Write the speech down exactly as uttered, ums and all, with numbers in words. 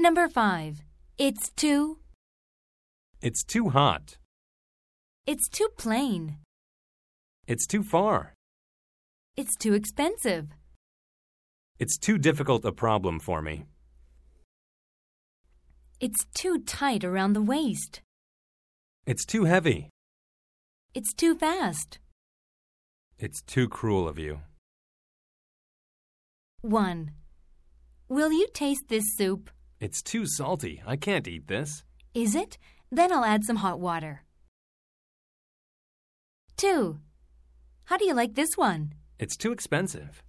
Number five. It's too. It's too hot. It's too plain. It's too far. It's too expensive. It's too difficult a problem for me. It's too tight around the waist. It's too heavy. It's too fast. It's too cruel of you. one. Will you taste this soup? It's too salty. I can't eat this. Is it? Then I'll add some hot water. two. How do you like this one? It's too expensive.